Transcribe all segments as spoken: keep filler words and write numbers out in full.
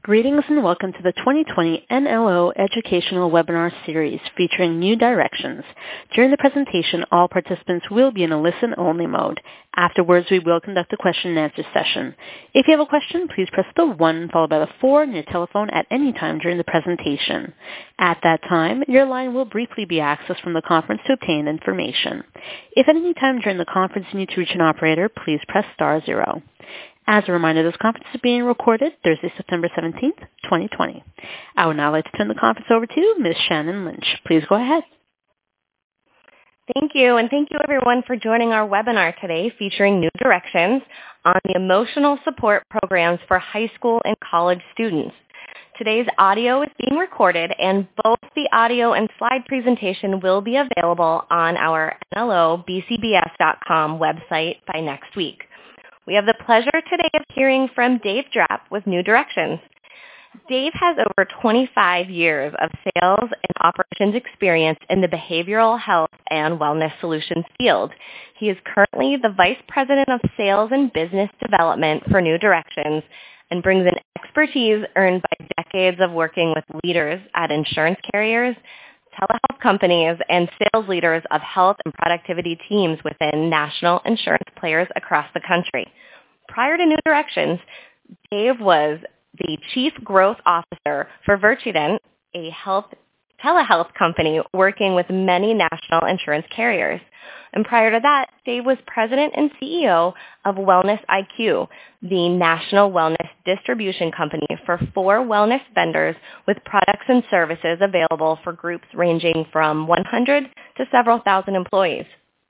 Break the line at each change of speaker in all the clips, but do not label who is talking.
Greetings and welcome to the twenty twenty N L O Educational Webinar Series featuring New Directions. During the presentation, all participants will be in a listen-only mode. Afterwards, we will conduct a question-and-answer session. If you have a question, please press the one followed by the four on your telephone at any time during the presentation. At that time, your line will briefly be accessed from the conference to obtain information. If at any time during the conference you need to reach an operator, please press star zero. As a reminder, this conference is being recorded Thursday, September seventeenth, twenty twenty. I would now like to turn the conference over to Miz Shannon Lynch. Please go ahead.
Thank you, and thank you everyone for joining our webinar today featuring New Directions on the emotional support programs for high school and college students. Today's audio is being recorded, and both the audio and slide presentation will be available on our N L O B C B S dot com website by next week. We have the pleasure today of hearing from Dave Drapp with New Directions. Dave has over twenty-five years of sales and operations experience in the behavioral health and wellness solutions field. He is currently the Vice President of Sales and Business Development for New Directions and brings an expertise earned by decades of working with leaders at insurance carriers, telehealth companies, and sales leaders of health and productivity teams within national insurance players across the country. Prior to New Directions, Dave was the Chief Growth Officer for Virtudent, a health telehealth company working with many national insurance carriers. And prior to that, Dave was President and C E O of Wellness I Q, the national wellness distribution company for four wellness vendors with products and services available for groups ranging from one hundred to several thousand employees.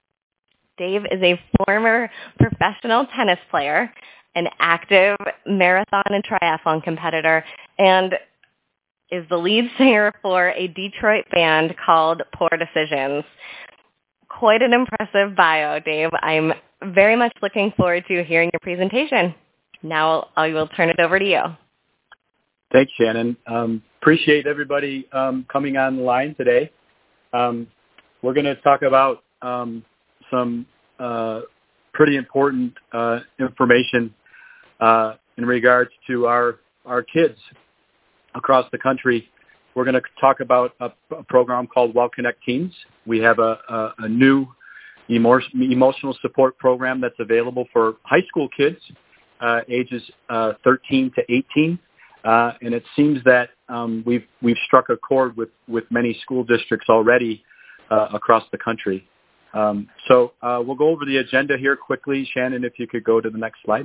Dave is a former professional tennis player, an active marathon and triathlon competitor, and is the lead singer for a Detroit band called Poor Decisions. Quite an impressive bio, Dave. I'm very much looking forward to hearing your presentation. Now I will turn it over to you.
Thanks, Shannon. Um, appreciate everybody um, coming on the line today. Um, we're going to talk about um, some uh, pretty important uh, information uh, in regards to our, our kids across the country. We're going to talk about a, a program called WellConnect Teens. We have a, a, a new emo- emotional support program that's available for high school kids uh, ages uh, thirteen to eighteen. Uh, and it seems that um, we've we've struck a chord with, with many school districts already uh, across the country. Um, so uh, we'll go over the agenda here quickly. Shannon, if you could go to the next slide.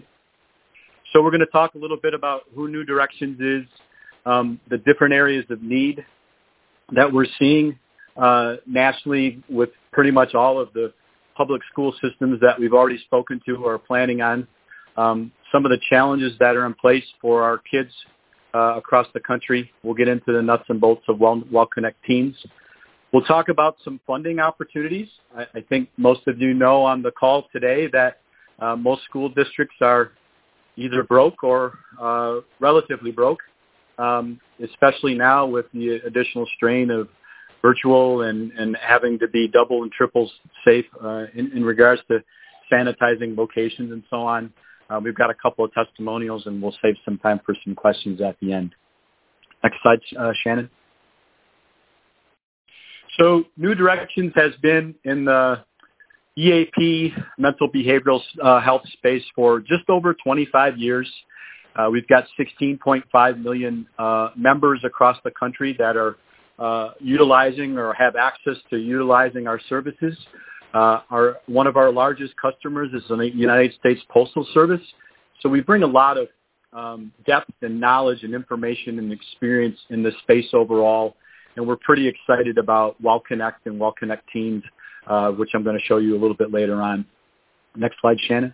So we're going to talk a little bit about who New Directions is, um, the different areas of need that we're seeing uh, nationally with pretty much all of the public school systems that we've already spoken to or are planning on, um, some of the challenges that are in place for our kids uh, across the country. We'll get into the nuts and bolts of Well, WellConnect Teens. We'll talk about some funding opportunities. I, I think most of you know on the call today that uh, most school districts are either broke or uh, relatively broke, um, especially now with the additional strain of virtual and, and having to be double and triple safe uh, in, in regards to sanitizing locations and so on. Uh, we've got a couple of testimonials, and we'll save some time for some questions at the end. Next slide, uh, Shannon. So New Directions has been in the E A P, mental behavioral uh, health space for just over twenty-five years. Uh, we've got sixteen point five million uh, members across the country that are uh, utilizing or have access to utilizing our services. Uh, our one of our largest customers is the United States Postal Service. So we bring a lot of um, depth and knowledge and information and experience in the space overall. And we're pretty excited about WellConnect and WellConnect Teens, uh, which I'm going to show you a little bit later on. Next slide, Shannon.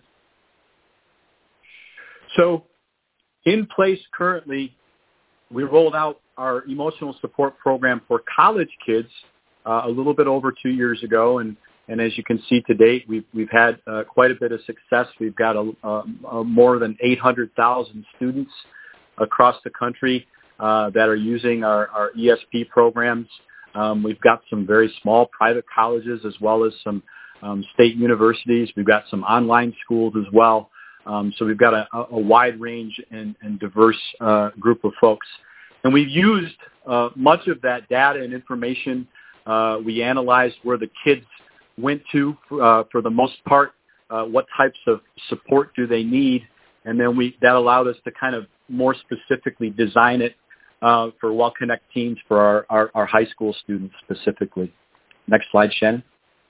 So in place currently, we rolled out our emotional support program for college kids uh, a little bit over two years ago. And, and as you can see to date, we've, we've had uh, quite a bit of success. We've got a, a, a more than eight hundred thousand students across the country Uh, that are using our, our E S P programs. Um, we've got some very small private colleges as well as some um, state universities. We've got some online schools as well. Um, so we've got a, a wide range and, and diverse uh, group of folks. And we've used uh, much of that data and information. Uh, we analyzed where the kids went to uh, for the most part, uh, what types of support do they need, and then we that allowed us to kind of more specifically design it uh, for WellConnect teams for our, our, our high school students specifically. Next slide, Shannon.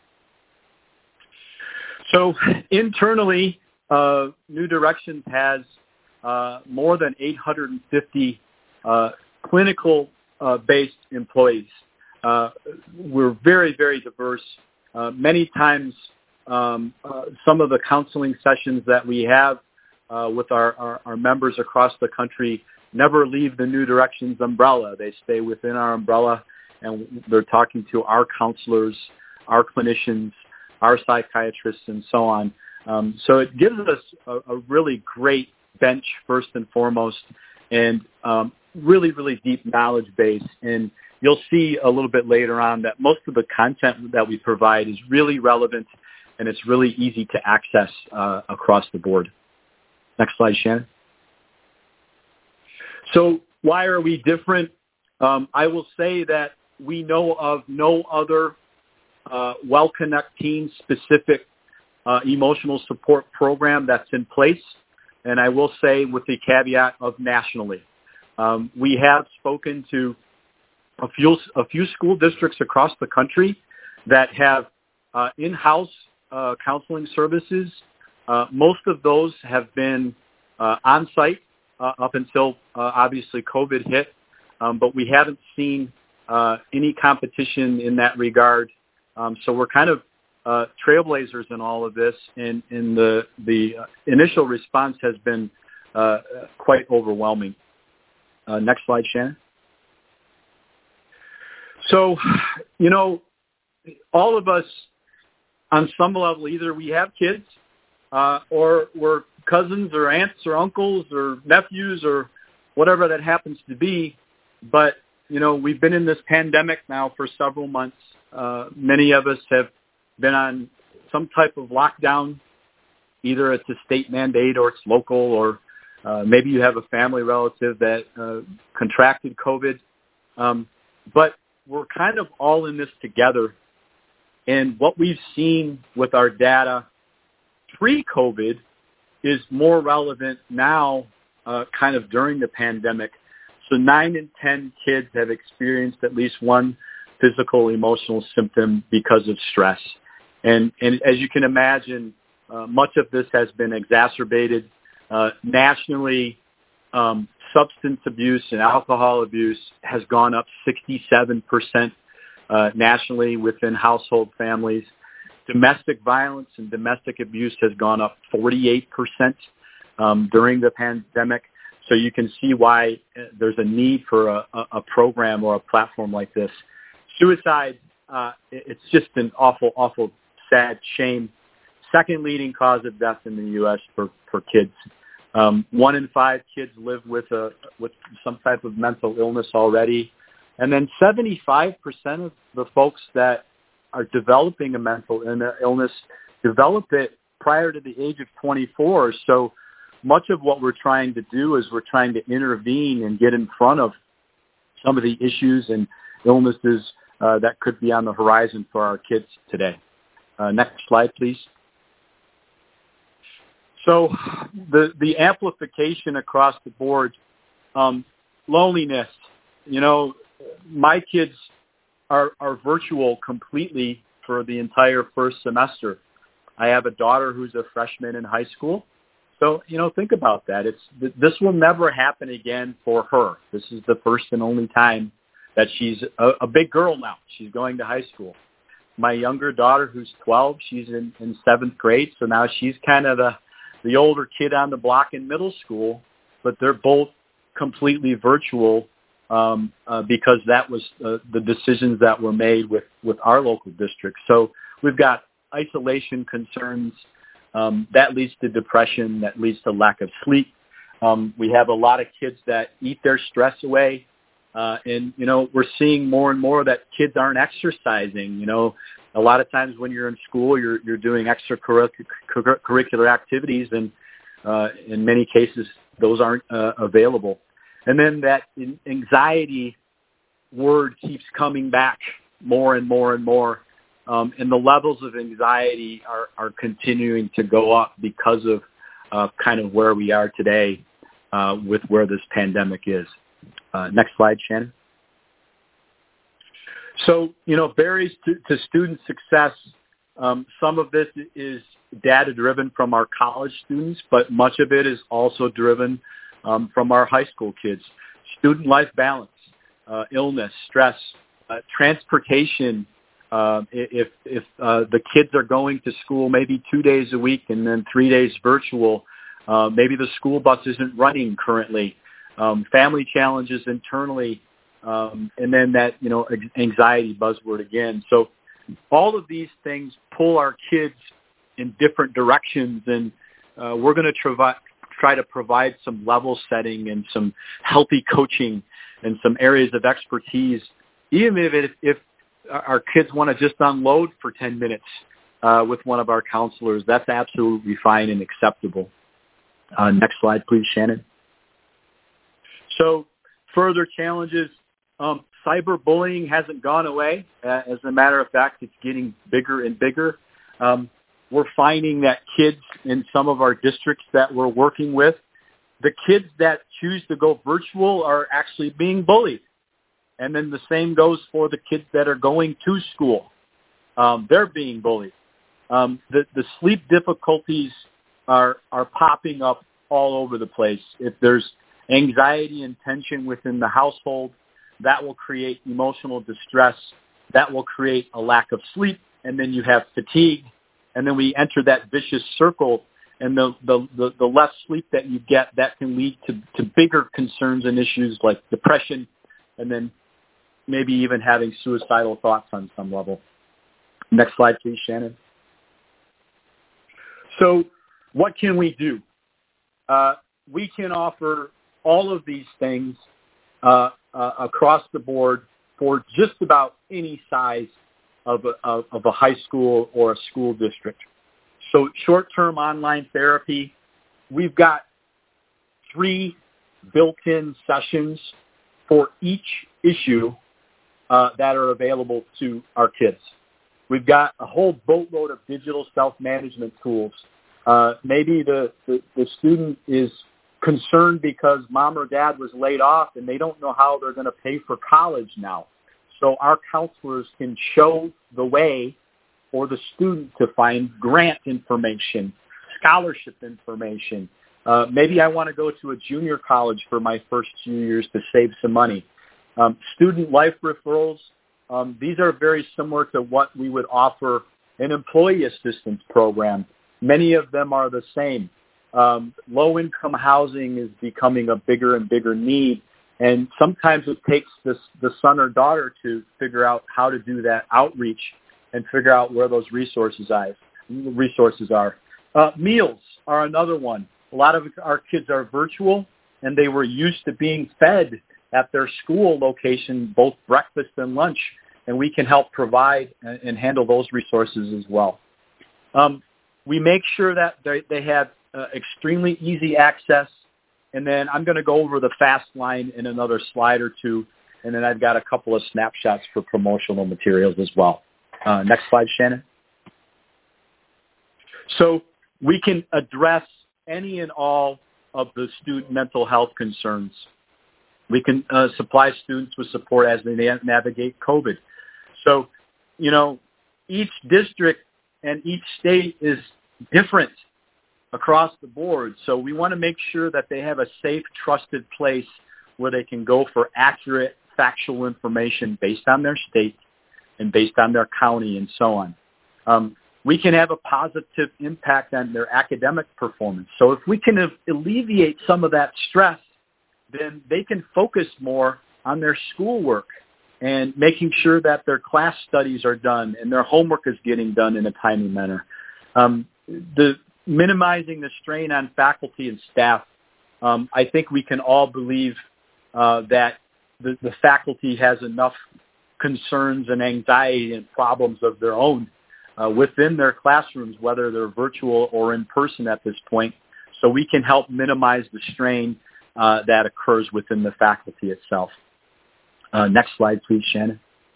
So internally, uh, New Directions has uh, more than eight hundred fifty uh, clinical-based uh, employees. Uh, we're very, very diverse. Uh, many times, um, uh, some of the counseling sessions that we have uh, with our, our, our members across the country never leave the New Directions umbrella. They stay within our umbrella, and they're talking to our counselors, our clinicians, our psychiatrists, and so on. Um, so it gives us a, a really great bench, first and foremost, and um, really, really deep knowledge base. And you'll see a little bit later on that most of the content that we provide is really relevant, and it's really easy to access uh, across the board. Next slide, Shannon. So why are we different? Um, I will say that we know of no other uh, WellConnect team-specific uh, emotional support program that's in place, and I will say with the caveat of nationally. Um, we have spoken to a few, a few school districts across the country that have uh, in-house uh, counseling services. Uh, most of those have been uh, on-site uh, up until uh, obviously COVID hit, um, but we haven't seen uh, any competition in that regard. Um, so we're kind of uh, trailblazers in all of this, and, and the, the initial response has been uh, quite overwhelming. Uh, next slide, Shannon. So, you know, all of us on some level, either we have kids uh, or we're cousins or aunts or uncles or nephews or whatever that happens to be. But, you know, we've been in this pandemic now for several months. Uh, many of us have been on some type of lockdown. Either it's a state mandate or it's local, or uh, maybe you have a family relative that uh, contracted COVID. Um, but we're kind of all in this together. And what we've seen with our data pre-COVID is more relevant now, uh, kind of during the pandemic. So nine in ten kids have experienced at least one physical, emotional symptom because of stress. And, and as you can imagine, uh, much of this has been exacerbated uh, nationally. Um, substance abuse and alcohol abuse has gone up sixty-seven percent uh, nationally within household families. Domestic violence and domestic abuse has gone up forty-eight percent um, during the pandemic. So you can see why there's a need for a, a program or a platform like this. Suicide, uh, it's just an awful, awful, sad shame. Second leading cause of death in the U S for, for kids. Um, one in five kids live with a with some type of mental illness already. And then seventy-five percent of the folks that are developing a mental illness develop it prior to the age of twenty-four. So much of what we're trying to do is we're trying to intervene and get in front of some of the issues and illnesses uh, that could be on the horizon for our kids today. Uh, next slide, please. So the, the amplification across the board, um, loneliness, you know, my kids are, are virtual completely for the entire first semester. I have a daughter who's a freshman in high school. So, you know, think about that. It's this will never happen again for her. This is the first and only time that she's a, a big girl now. She's going to high school. My younger daughter, who's twelve, she's in, in seventh grade. So now she's kind of the, the older kid on the block in middle school, but they're both completely virtual um, uh, because that was uh, the decisions that were made with, with our local district. So we've got isolation concerns. Um, that leads to depression. That leads to lack of sleep. Um, we have a lot of kids that eat their stress away. Uh, and, you know, we're seeing more and more that kids aren't exercising. You know, a lot of times when you're in school, you're, you're doing extracurricular activities. And Uh, in many cases, those aren't uh, available. And then that anxiety word keeps coming back more and more and more. Um, and the levels of anxiety are, are continuing to go up because of uh, kind of where we are today uh, with where this pandemic is. Uh, next slide, Shannon. So, you know, barriers to, to student success, um, some of this is data-driven from our college students, but much of it is also driven um, from our high school kids. Student life balance, uh, illness, stress, uh, transportation. Uh, if if uh, the kids are going to school maybe two days a week and then three days virtual, uh, maybe the school bus isn't running currently. Um, family challenges internally, um, and then that, you know, anxiety buzzword again. So all of these things pull our kids in different directions, and uh, we're going to try, try to provide some level setting and some healthy coaching and some areas of expertise, even if, it, if our kids want to just unload for ten minutes uh, with one of our counselors. That's absolutely fine and acceptable. Uh, next slide, please, Shannon. So further challenges, um, cyberbullying hasn't gone away. Uh, as a matter of fact, it's getting bigger and bigger. Um, we're finding that kids in some of our districts that we're working with, the kids that choose to go virtual are actually being bullied. And then the same goes for the kids that are going to school. Um, they're being bullied. Um, the, the sleep difficulties are, are popping up all over the place. If there's anxiety and tension within the household, that will create emotional distress. That will create a lack of sleep, and then you have fatigue, and then we enter that vicious circle. And the the, the, the less sleep that you get, that can lead to, to bigger concerns and issues like depression, and then maybe even having suicidal thoughts on some level. Next slide, please, Shannon. So what can we do? Uh, we can offer all of these things uh, uh, across the board for just about any size of a, of, of a high school or a school district. So short-term online therapy, we've got three built-in sessions for each issue uh, that are available to our kids. We've got a whole boatload of digital self-management tools. Uh, maybe the, the, the student is concerned because mom or dad was laid off and they don't know how they're going to pay for college now. So our counselors can show the way for the student to find grant information, scholarship information. Uh, maybe I want to go to a junior college for my first few years to save some money. Um, student life referrals, um, these are very similar to what we would offer an employee assistance program. Many of them are the same. Um, low-income housing is becoming a bigger and bigger need, and sometimes it takes this, the son or daughter to figure out how to do that outreach and figure out where those resources are. Resources are. Uh, meals are another one. A lot of our kids are virtual, and they were used to being fed at their school location, both breakfast and lunch, and we can help provide and handle those resources as well. Um, we make sure that they, they have uh, extremely easy access, and then I'm going to go over the FAST line in another slide or two, and then I've got a couple of snapshots for promotional materials as well. Uh, next slide, Shannon. So we can address any and all of the student mental health concerns. We can uh, supply students with support as they navigate COVID. So, you know, each district and each state is different across the board. So we want to make sure that they have a safe, trusted place where they can go for accurate, factual information based on their state and based on their county and so on. Um, we can have a positive impact on their academic performance. So if we can alleviate some of that stress, then they can focus more on their schoolwork and making sure that their class studies are done and their homework is getting done in a timely manner. Um, the minimizing the strain on faculty and staff, um, I think we can all believe uh, that the, the faculty has enough concerns and anxiety and problems of their own uh, within their classrooms, whether they're virtual or in person at this point. so we can help minimize the strain uh, that occurs within the faculty itself. Uh, next slide, please, Shannon.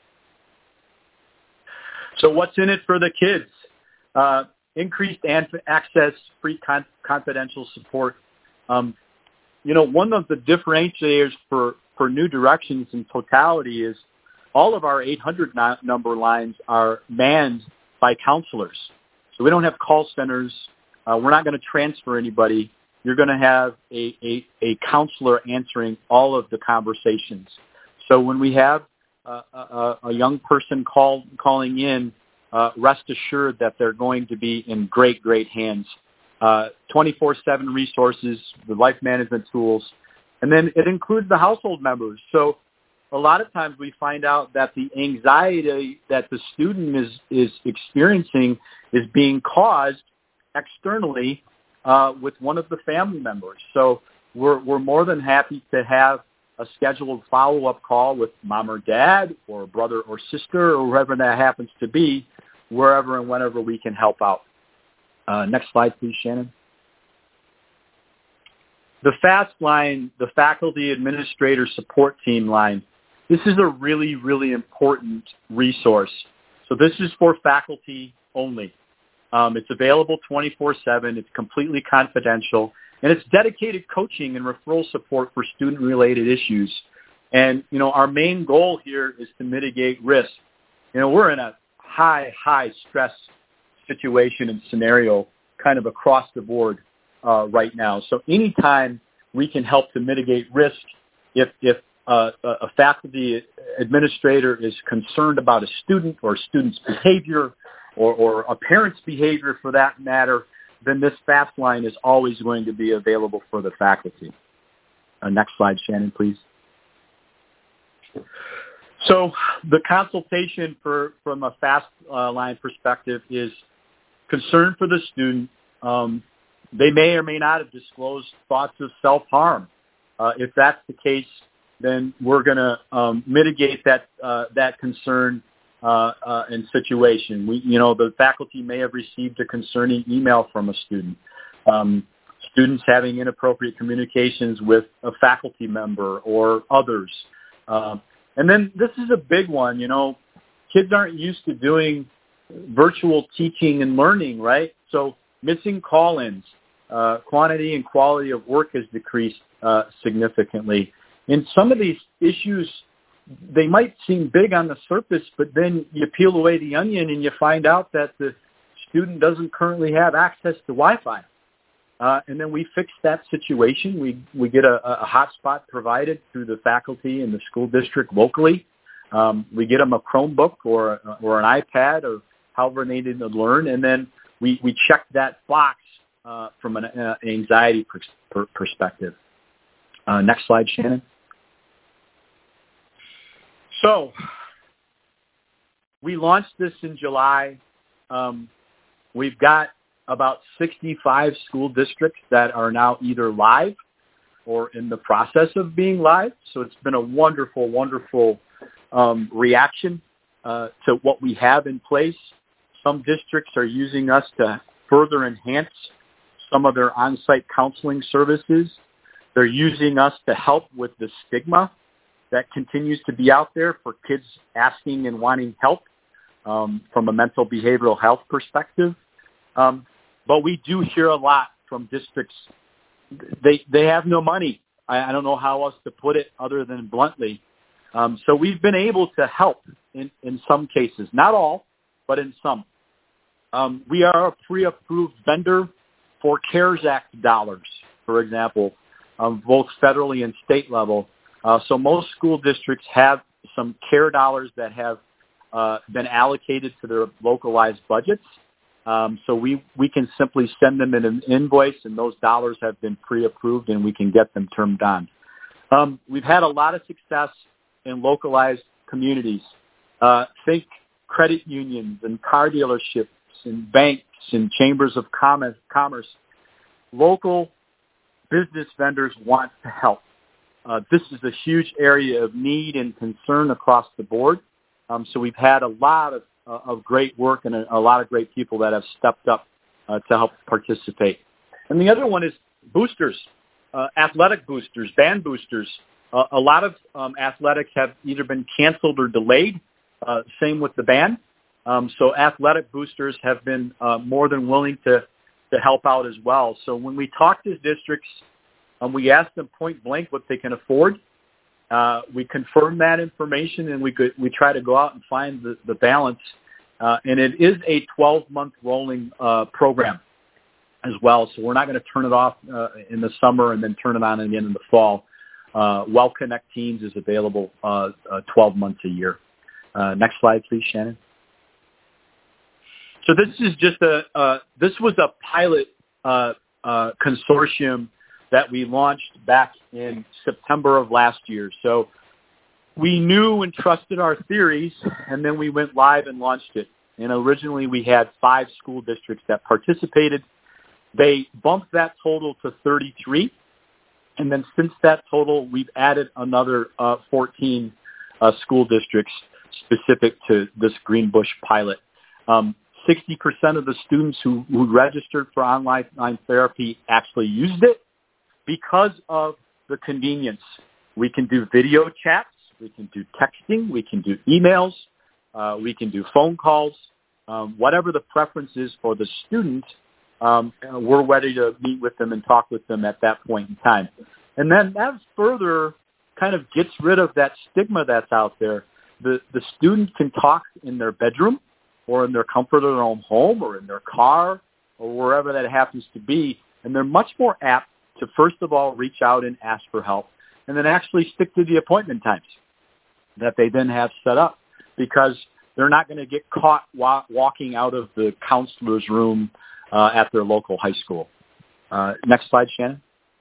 So what's in it for the kids? Uh, increased access, free con- confidential support. Um, you know, one of the differentiators for, for New Directions in totality is all of our eight hundred number lines are manned by counselors. So we don't have call centers. Uh, we're not going to transfer anybody. You're going to have a, a, a counselor answering all of the conversations. So when we have uh, a, a young person call, calling in, uh, rest assured that they're going to be in great, great hands. Uh, twenty-four seven resources, the life management tools, and then it includes the household members. So a lot of times we find out that the anxiety that the student is, is experiencing is being caused externally uh, with one of the family members. So we're, we're more than happy to have a scheduled follow-up call with mom or dad or brother or sister or whoever that happens to be, wherever and whenever we can help out. Uh, next slide, please, Shannon. The FAST line, the Faculty Administrator Support Team line, this is a really, really important resource. So this is for faculty only. Um, it's available twenty-four seven. It's completely confidential. And it's dedicated coaching and referral support for student-related issues. And, you know, our main goal here is to mitigate risk. You know, we're in a high, high stress situation and scenario kind of across the board uh, right now. So anytime we can help to mitigate risk, if, if uh, a faculty administrator is concerned about a student or a student's behavior or, or a parent's behavior for that matter, then this FAST line is always going to be available for the faculty. Uh, next slide, Shannon, please. So the consultation for, from a FAST uh, line perspective is concern for the student. Um, they may or may not have disclosed thoughts of self-harm. Uh, if that's the case, then we're going to um, mitigate that uh, that concern uh, uh, and situation. We, you know, the faculty may have received a concerning email from a student. Um, students having inappropriate communications with a faculty member or others. Um, and then this is a big one. You know, kids aren't used to doing virtual teaching and learning, right? So missing call-ins, uh, quantity and quality of work has decreased uh, significantly. And some of these issues, they might seem big on the surface, but then you peel away the onion and you find out that the student doesn't currently have access to Wi-Fi. Uh, and then we fix that situation. We we get a, a hotspot provided through the faculty and the school district locally. Um, we get them a Chromebook or or an iPad or however they need to learn, and then we, we check that box uh, from an uh, anxiety per, per perspective. Uh, next slide, Shannon. So we launched this in July. Um, we've got about sixty-five school districts that are now either live or in the process of being live. So it's been a wonderful, wonderful um, reaction uh, to what we have in place. Some districts are using us to further enhance some of their on-site counseling services. They're using us to help with the stigma that continues to be out there for kids asking and wanting help um, from a mental behavioral health perspective. Um, but we do hear a lot from districts. They they have no money. I, I don't know how else to put it other than bluntly. Um, so we've been able to help in, in some cases, not all, but in some. Um, we are a pre-approved vendor for CARES Act dollars, for example, um, both federally and state level. Uh, so most school districts have some CARE dollars that have uh, been allocated to their localized budgets. Um, so we, we can simply send them in an invoice, and those dollars have been pre-approved, and we can get them turned on. Um, we've had a lot of success in localized communities. Uh, think credit unions and car dealerships and banks and chambers of commerce. commerce. Local business vendors want to help. Uh, this is a huge area of need and concern across the board. Um, so we've had a lot of, uh, of great work and a, a lot of great people that have stepped up uh, to help participate. And the other one is boosters, uh, athletic boosters, band boosters. Uh, a lot of um, athletics have either been canceled or delayed. Uh, same with the band. Um, so athletic boosters have been uh, more than willing to, to help out as well. So when we talk to districts, um, we ask them point blank what they can afford. Uh, we confirm that information, and we could, we try to go out and find the, the balance. Uh, and it is a twelve-month rolling uh, program as well. So we're not going to turn it off uh, in the summer and then turn it on again in the fall. Uh, WellConnect Teens is available uh, uh, twelve months a year. Uh, next slide, please, Shannon. So this is just a, uh, this was a pilot uh, uh, consortium that we launched back in September of last year. So we knew and trusted our theories, and then we went live and launched it. And originally we had five school districts that participated. They bumped that total to thirty-three. And then since that total, we've added another uh, fourteen uh, school districts specific to this Greenbush pilot. Um, sixty percent of the students who, who registered for online therapy actually used it because of the convenience. We can do video chats, we can do texting, we can do emails, uh, we can do phone calls, um, whatever the preference is for the student. Um, we're ready to meet with them and talk with them at that point in time. And then that further kind of gets rid of that stigma that's out there. The, the student can talk in their bedroom or in their comfort of their own home or in their car or wherever that happens to be. And they're much more apt to, first of all, reach out and ask for help and then actually stick to the appointment times that they then have set up, because they're not going to get caught wa- walking out of the counselor's room Uh, at their local high school. Uh, next slide, Shannon.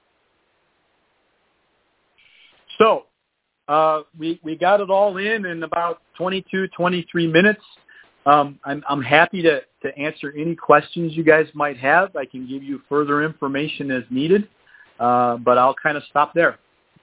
So uh, we, we got it all in in about twenty-two, twenty-three minutes. Um, I'm, I'm happy to, to answer any questions you guys might have. I can give you further information as needed, uh, but I'll kind of stop there.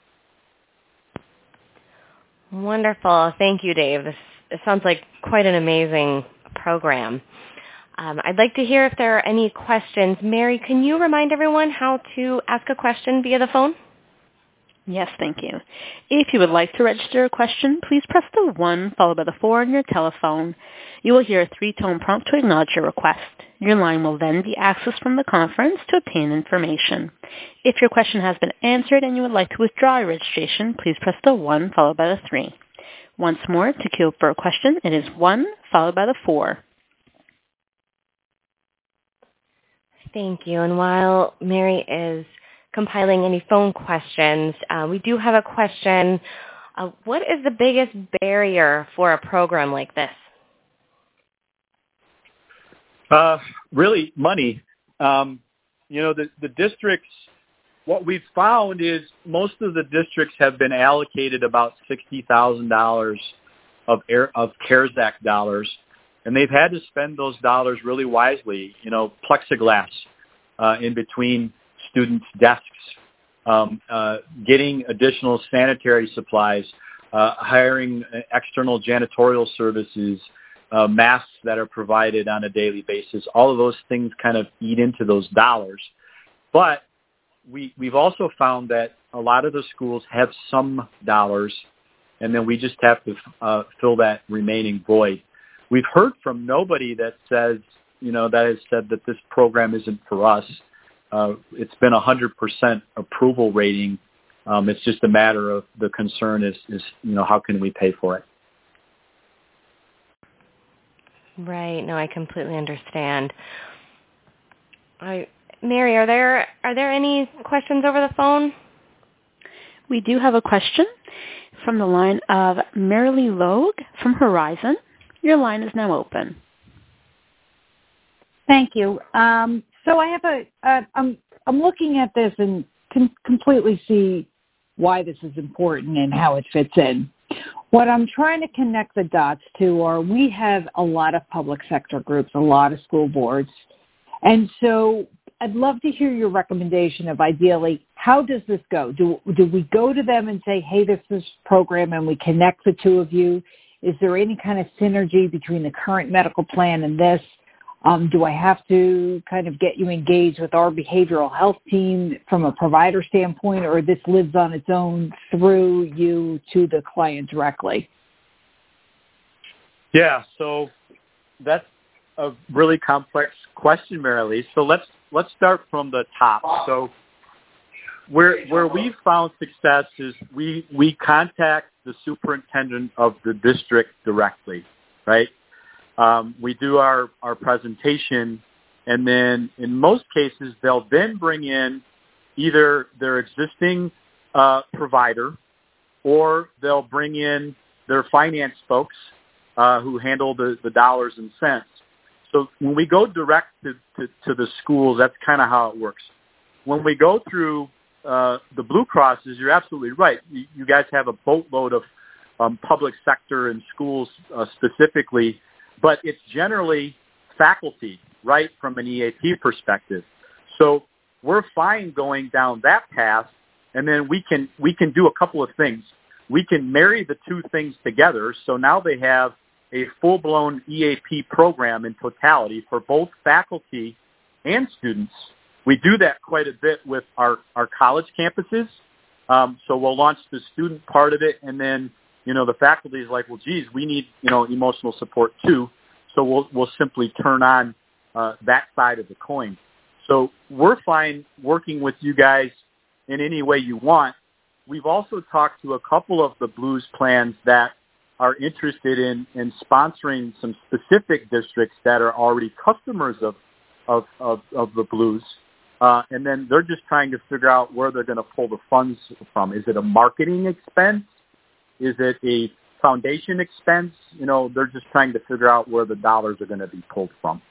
Wonderful. Thank you, Dave. This, this sounds like quite an amazing program. Um, I'd like to hear if there are any questions. Mary, can you remind everyone how to ask a question via the phone?
Yes, thank you. If you would like to register a question, please press the one followed by the four on your telephone. You will hear a three-tone prompt to acknowledge your request. Your line will then be accessed from the conference to obtain information. If your question has been answered and you would like to withdraw your registration, please press the one followed by the three. Once more, to queue up for a question, it is one followed by the four.
Thank you. And while Mary is compiling any phone questions, uh, we do have a question. Uh, what is the biggest barrier for a program like this?
Uh, really, money. Um, you know, the, the districts, what we've found is most of the districts have been allocated about sixty thousand dollars of, Air, of CARES Act dollars. And they've had to spend those dollars really wisely, you know, plexiglass uh, in between students' desks, um, uh, getting additional sanitary supplies, uh, hiring external janitorial services, uh, masks that are provided on a daily basis. All of those things kind of eat into those dollars. But we, we've also found that a lot of the schools have some dollars, and then we just have to uh, fill that remaining void. We've heard from nobody that says, you know, that has said that this program isn't for us. Uh, it's been a one hundred percent approval rating. Um, it's just a matter of the concern is, is, you know, how can we pay for it?
Right. No, I completely understand. I, Mary, are there are there any questions over the phone?
We do have a question from the line of Marilee Logue from Horizon. Your line is now open.
Thank you. Um, so I have a, uh, I'm, I'm looking at this and can completely see why this is important and how it fits in. What I'm trying to connect the dots to are we have a lot of public sector groups, a lot of school boards. And so I'd love to hear your recommendation of ideally, how does this go? Do, do we go to them and say, hey, this is this program and we connect the two of you? Is there any kind of synergy between the current medical plan and this? Um, do I have to kind of get you engaged with our behavioral health team from a provider standpoint, or this lives on its own through you to the client directly?
Yeah, so that's a really complex question, Marilee. So let's let's start from the top. So where where we've found success is we we contact the superintendent of the district directly, right? Um, we do our, our presentation, and then in most cases, they'll then bring in either their existing uh, provider, or they'll bring in their finance folks uh, who handle the, the dollars and cents. So when we go direct to, to, to the schools, that's kind of how it works. When we go through uh, the Blue Crosses, you're absolutely right. You, you guys have a boatload of um, public sector and schools uh, specifically, but it's generally faculty, right, from an E A P perspective. So we're fine going down that path, and then we can we can do a couple of things. We can marry the two things together, so now they have a full-blown E A P program in totality for both faculty and students. We do that quite a bit with our, our college campuses. Um, so we'll launch the student part of it, and then, you know, the faculty is like, well, geez, we need, you know, emotional support too. So we'll, we'll simply turn on uh, that side of the coin. So we're fine working with you guys in any way you want. We've also talked to a couple of the Blues plans that are interested in, in sponsoring some specific districts that are already customers of, of, of, of the Blues. Uh, and then they're just trying to figure out where they're going to pull the funds from. Is it a marketing expense? Is it a foundation expense? You know, they're just trying to figure out where the dollars are going to be pulled from.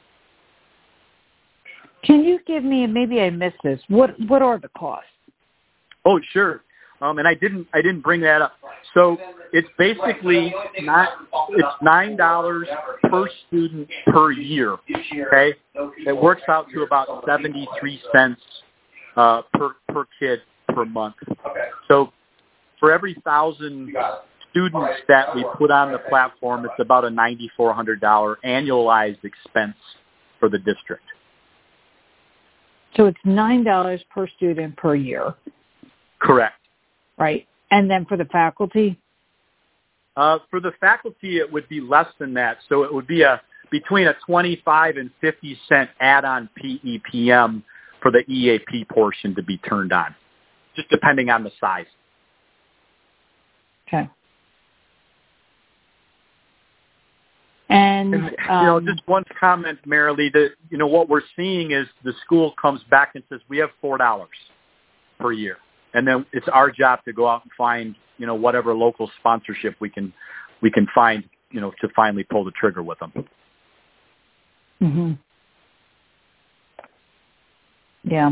Can you give me, maybe I missed this, what what are the costs?
Oh, sure. Um, and I didn't I didn't bring that up. So it's basically not it's nine dollars per student per year. Okay, it works out to about seventy three cents uh, per per kid per month. So for every thousand students that we put on the platform, it's about a ninety four hundred dollar annualized expense for the district.
So it's nine dollars per student per year.
Correct.
Right. And then for the faculty?
Uh, for the faculty, it would be less than that. So it would be a between a twenty-five and fifty cent add-on P E P M for the E A P portion to be turned on, just depending on the size.
Okay. And,
and you
um,
know, just one comment, Marilee, that, you know, what we're seeing is the school comes back and says, we have four dollars per year. And then it's our job to go out and find, you know, whatever local sponsorship we can, we can find, you know, to finally pull the trigger with them.
Mm-hmm. Yeah.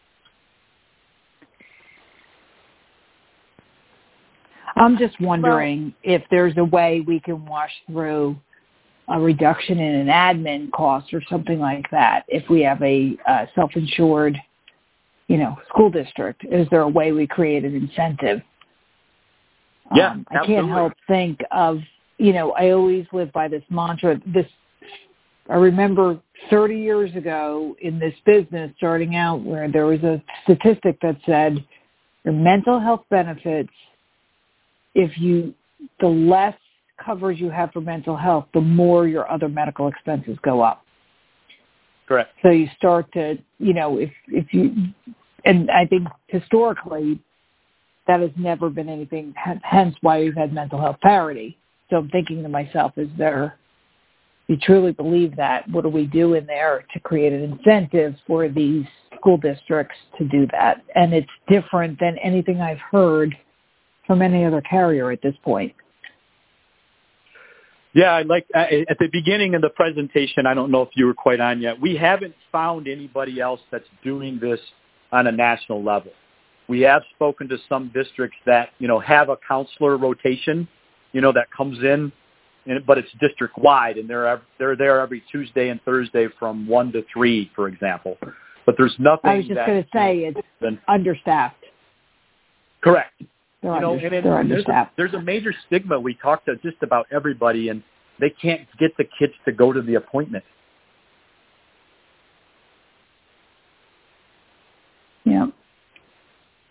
I'm just wondering well, if there's a way we can wash through a reduction in an admin cost or something like that if we have a uh, self-insured, you know, school district. Is there a way we create an incentive?
Yeah,
um, I can't help think of, you know, I always live by this mantra. This, I remember thirty years ago in this business starting out where there was a statistic that said your mental health benefits, if you, the less coverage you have for mental health, the more your other medical expenses go up.
Correct.
So you start to, you know, if, if you, and I think historically that has never been anything, hence why we've had mental health parity. So I'm thinking to myself, is there, if you truly believe that, what do we do in there to create an incentive for these school districts to do that? And it's different than anything I've heard from any other carrier at this point.
Yeah, I'd like uh, at the beginning of the presentation, I don't know if you were quite on yet, we haven't found anybody else that's doing this on a national level. We have spoken to some districts that, you know, have a counselor rotation, you know, that comes in, and, but it's district-wide, and they're they're there every Tuesday and Thursday from one to three, for example. But there's nothing
I was just going to say it's been, understaffed.
Correct.
They're,
you know,
under,
and it,
they're
there's,
understaffed.
a, there's a major stigma. We talk to just about everybody, and they can't get the kids to go to the appointment.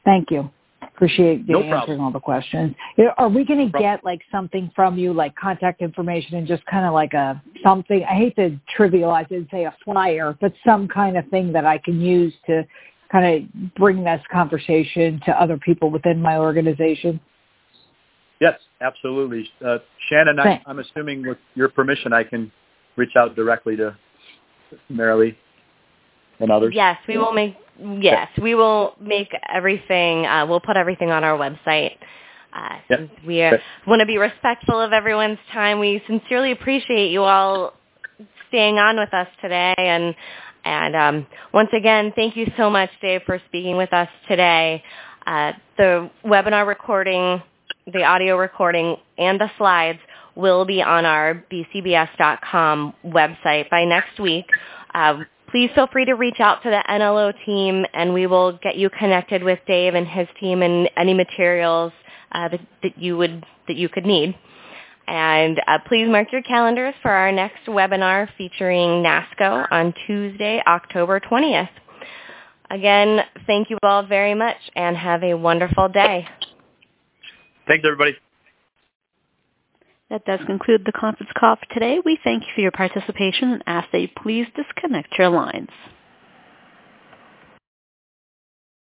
Thank you. Appreciate you
No
answering
problem.
all the questions. Are we going to get like something from you, like contact information and just kind of like a something? I hate to trivialize it and say a flyer, but some kind of thing that I can use to kind of bring this conversation to other people within my organization?
Yes, absolutely. Uh, Shannon, I, I'm assuming with your permission, I can reach out directly to Marilee and others.
Yes, we will make. Yes, we will make everything. Uh, we'll put everything on our website. Uh,
yep.
Since we are, want to be respectful of everyone's time, we sincerely appreciate you all staying on with us today. And and um, once again, thank you so much, Dave, for speaking with us today. Uh, the webinar recording, the audio recording, and the slides will be on our b c b s dot com website by next week. Uh, please feel free to reach out to the N L O team, and we will get you connected with Dave and his team and any materials uh, that, that you would that you could need. And uh, please mark your calendars for our next webinar featuring NASCO on Tuesday, October twentieth. Again, thank you all very much, and have a wonderful day.
Thanks, everybody.
That does conclude the conference call for today. We thank you for your participation and ask that you please disconnect your lines.